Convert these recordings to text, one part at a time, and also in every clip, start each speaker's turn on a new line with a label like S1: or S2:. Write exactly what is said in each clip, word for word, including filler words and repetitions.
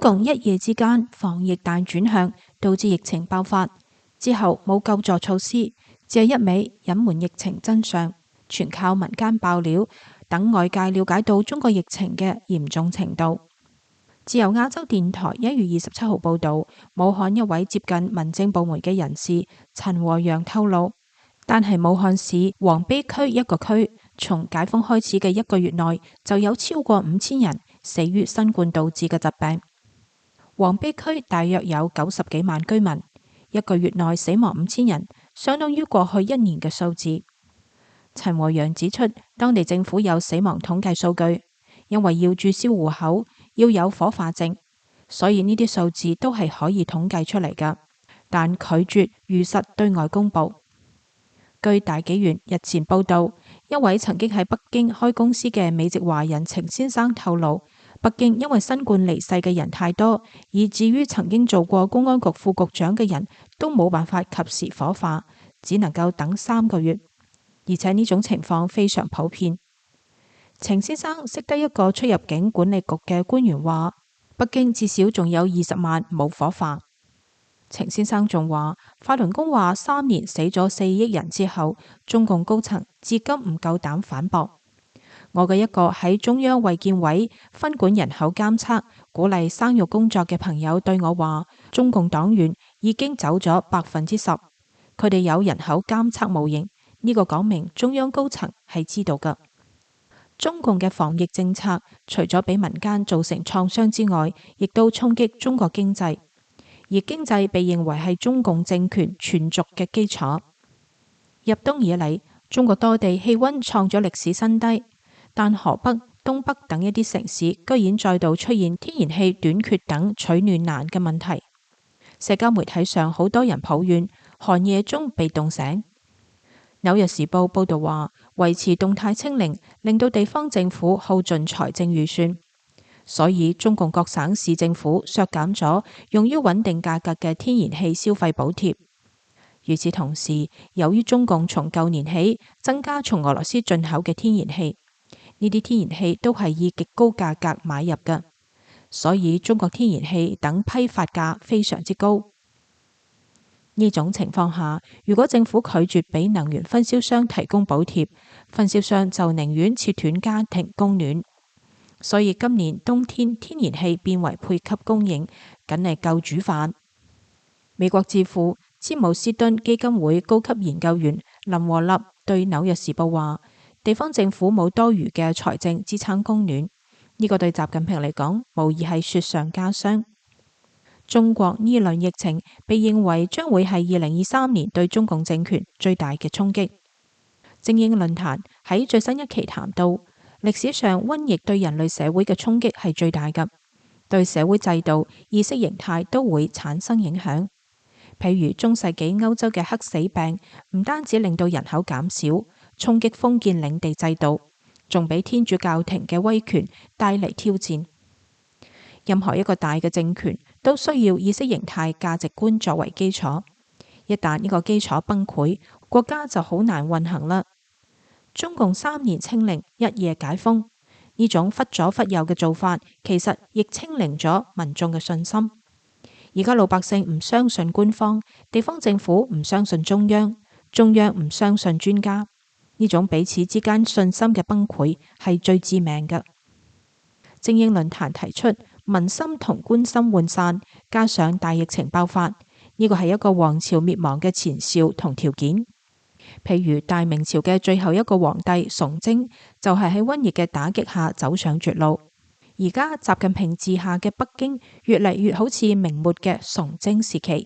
S1: 共一夜之間防疫大轉向，導致疫情爆發。之後冇救助措施，只係一味隱瞞疫情真相，全靠民間爆料，等外界了解到中國疫情嘅嚴重程度。自由亞洲電台一月二十七號報道，武漢一位接近民政部門嘅人士陳和陽透露，單係武漢市黃陂區一個區，從解封開始嘅一個月內就有超過五千人死於新冠導致嘅疾病。黃陂區大約有九十幾萬居民，一個月內死亡五千人，相當於過去一年嘅數字。陳和陽指出，當地政府有死亡統計數據，因為要註銷戶口，要有火化證，所以呢啲數字都係可以統計出嚟㗎，但拒絕如實對外公佈。據大紀元日前報道，一位曾經喺北京開公司嘅美籍華人程先生透露，北京因為新冠離世嘅人太多，以至於曾經做過公安局副局長嘅人都冇辦法及時火化，只能夠等三個月，而且呢種情況非常普遍。程先生識得一個出入境管理局嘅官員話，北京至少仲有二十萬冇火化。程先生仲話，法輪功話三年死咗四億人之後，中共高層至今唔夠膽反駁。我嘅一個喺中央衛健委分管人口監測、鼓勵生育工作嘅朋友對我話，中共黨員已經走咗百分之十，佢哋有人口監測模型，呢個講明中央高層係知道㗎。中共嘅防疫政策除咗俾民間造成創傷之外，亦都衝擊中國經濟。而經濟被認為係中共政權存續嘅基礎。入冬以嚟，中國多地氣溫創咗歷史新低，但河北、東北等一啲城市居然再度出現天然氣短缺等取暖難嘅問題。社交媒體上好多人抱怨寒夜中被凍醒。紐約時報報道話，維持動態清零令到地方政府耗盡財政預算。所以中共各省市政府削減咗用於穩定價格嘅天然氣消費補貼。與此同時，由於中共從舊年起增加從俄羅斯進口嘅天然氣，呢啲天然氣都係以極高價格買入嘅，所以中國天然氣等批發價非常之高。呢種情況下，如果政府拒絕俾能源分銷商提供補貼，分銷商就寧願切斷家庭供暖。所以今年冬天天然氣變為配給供應，梗係夠煮飯。美國智庫詹姆斯敦基金會高級研究員林和立對紐約時報話，地方政府冇多餘嘅財政支撐供暖，呢個對習近平嚟講無疑係雪上加霜。中國呢輪疫情被認為將會係二零二三年對中共政權最大嘅衝擊。精英論壇喺最新一期談到，歷史上瘟疫對人類社會嘅衝擊係最大嘅，對社會制度、意識形態都會產生影響。譬如中世紀歐洲嘅黑死病，唔單止令到人口減少，衝擊封建領地制度，仲俾天主教廷嘅威權帶嚟挑戰。任何一個大嘅政權都需要意識形態價值觀作為基礎，一旦呢個基礎崩潰，國家就好難運行啦。中共三年清零，一夜解封，呢種忽左忽右嘅做法，其實亦清零咗民眾嘅信心。而家老百姓唔相信官方，地方政府唔相信中央，中央唔相信專家，呢種彼此之間信心嘅崩潰係最致命嘅。精英論壇提出，民心同官心渙散，加上大疫情爆發，呢個係一個王朝滅亡嘅前兆同條件。譬如大明朝嘅最後一個皇帝崇禎，就係喺瘟疫嘅打擊下走上絕路。而家習近平治下嘅北京，越嚟越好似明末嘅崇禎時期。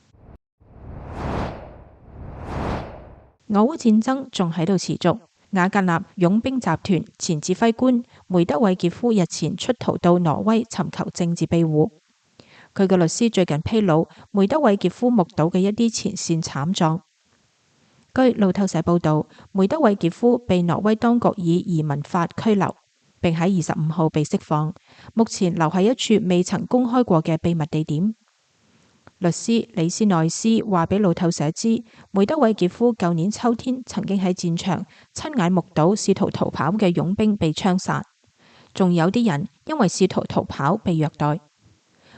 S1: 俄烏戰爭仲喺度持續，瓦格納傭兵集團前指揮官梅德韋傑夫日前出逃到挪威尋求政治庇護。佢嘅律師最近披露梅德韋傑夫目睹嘅一啲前線慘狀。據路透社報道，梅德韋傑夫被挪威當局以移民法拘留，並喺二十五號被釋放，目前留喺一處未曾公開過嘅秘密地點。律師李斯內斯話俾路透社知，梅德韋傑夫舊年秋天曾經喺戰場親眼目睹試圖逃跑嘅傭兵被槍殺，仲有啲人因為試圖逃跑被虐待。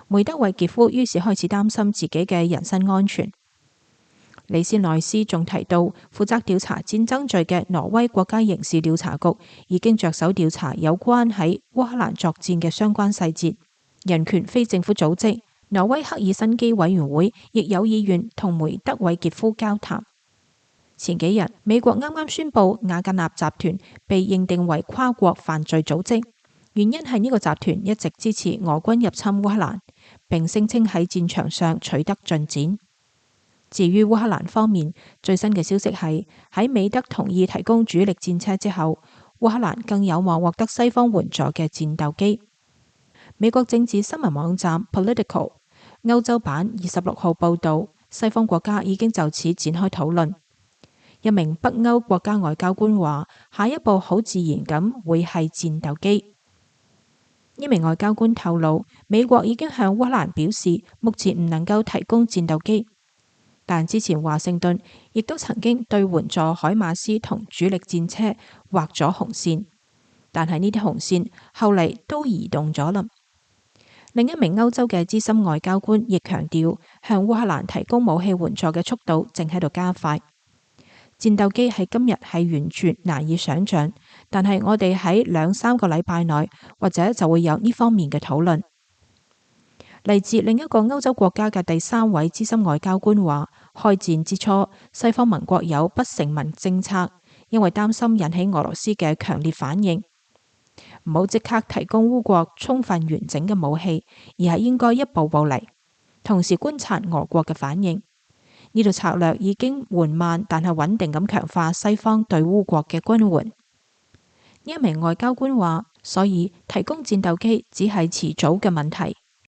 S1: 梅德韋傑夫於是開始擔心自己嘅人身安全。李斯內斯仲提到，負責調查戰爭罪嘅挪威國家刑事調查局已經着手調查有關喺烏克蘭作戰嘅相關細節。人權非政府組織挪威赫爾辛基委員會亦有意願同梅德韋傑夫交談。前幾日，美國啱啱宣布瓦格納集團被認定為跨國犯罪組織，原因係呢個集團一直支持俄軍入侵烏克蘭，並聲稱喺戰場上取得進展。至於烏克蘭方面，最新嘅消息係喺美德同意提供主力戰車之後，烏克蘭更有望獲得西方援助嘅戰鬥機。美國政治新聞網站 Political 歐洲版二十六號報道，西方國家已經就此展開討論。一名北歐國家外交官話，下一步好自然咁會係戰鬥機。呢名外交官透露，美國已經向烏克蘭表示，目前唔能夠提供戰鬥機，但之前華盛頓亦都曾經對援助海馬斯同主力戰車畫咗紅線，但係呢啲紅線後嚟都移動咗啦。另一名歐洲嘅資深外交官亦強調，向烏克蘭提供武器援助嘅速度正喺度加快。戰鬥機喺今日係完全難以想象，但係我哋喺兩三個禮拜內或者就會有呢方面嘅討論。嚟自另一個歐洲國家嘅第三位資深外交官話，開戰之初，西方盟國有不成文政策，因為擔心引起俄羅斯嘅強烈反應。唔好即刻提供烏國充分完整嘅武器，而係應該一步步嚟，同時觀察俄國嘅反應。呢度策略已經緩慢但係穩定咁強化西方對烏國嘅軍援。呢一名外交官話，所以提供戰鬥機只係遲早嘅問題。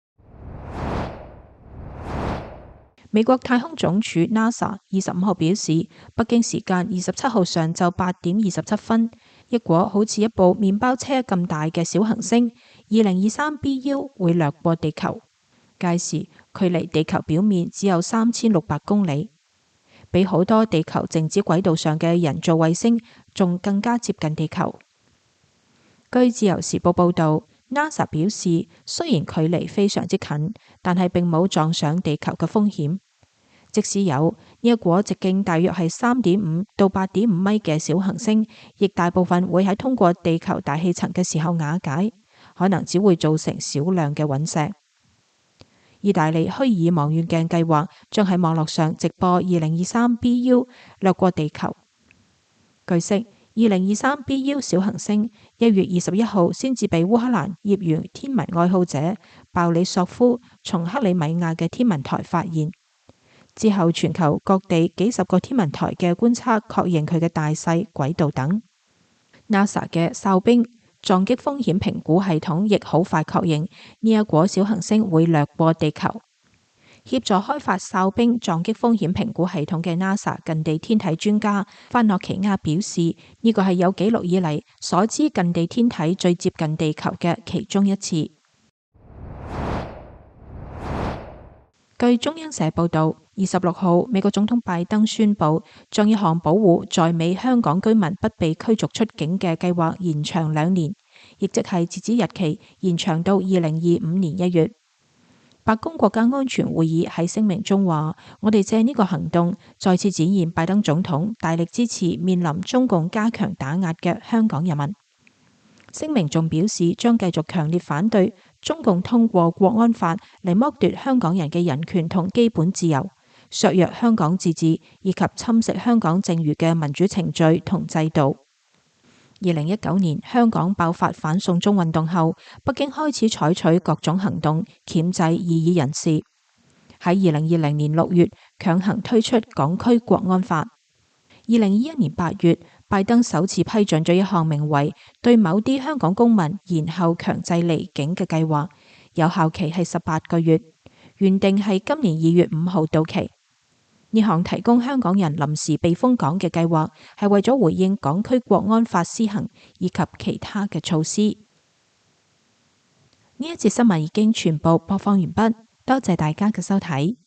S1: 美國太空總署 NASA 二十五號表示，北京時間二十七號上晝八點二十七分，一顆好似一部麵包車咁大嘅小行星二零二三 B U 會掠過地球，屆時距離地球表面只有三千六百公里，比好多地球靜止軌道上嘅人造衛星仲更加接近地球。據自由時報報道，NASA 表示，雖然距離非常之近，但係並冇撞上地球嘅風險。即使有，呢一顆直徑大約係三點五到八點五米嘅小行星，亦大部分會喺通過地球大氣層嘅時候瓦解，可能只會造成少量嘅隕石。意大利虛擬望遠鏡計劃將喺網絡上直播二零二三 B U 掠過地球。據悉，二零二三 B U 小行星一月二十一號先至被烏克蘭業餘天文愛好者鮑里索夫從克里米亞嘅天文台發現。之後，全球各地幾十個天文台嘅觀測確認佢嘅大細、軌道等。NASA 嘅哨兵撞擊風險評估系統亦好快確認呢一顆小行星會掠過地球。協助開發哨兵撞擊風險評估系統嘅 NASA 近地天體專家范諾奇亞表示，呢個係有紀錄以嚟所知近地天體最接近地球嘅其中一次。據中央社報道，二十六號美國總統拜登宣布，將一項保護在美香港居民不被驅逐出境嘅計劃延長兩年，亦即係截止日期延長到二零二五年一月。白宮國家安全會議喺聲明中話，我哋借呢個行動再次展現拜登總統大力支持面臨中共加強打壓嘅香港人民。聲明仲表示，將繼續強烈反對中共通過國安法嚟剝奪香港人嘅人權同基本自由，削弱香港自治以及侵蝕香港剩餘嘅民主程序同制度。二零一九年香港爆發反送中運動後，北京開始採取各種行動鉗制異議人士。喺二零二零年六月強行推出港區國安法。二零二一年八月，拜登首次批准咗一項名為對某啲香港公民延後強制離境嘅計劃，有效期係十八個月，原定係今年二月五號到期。呢項提供香港人臨時避風港嘅計劃，係為咗回應港區國安法施行以及其他嘅措施。呢一節新聞已經全部播放完畢，多謝大家嘅收睇。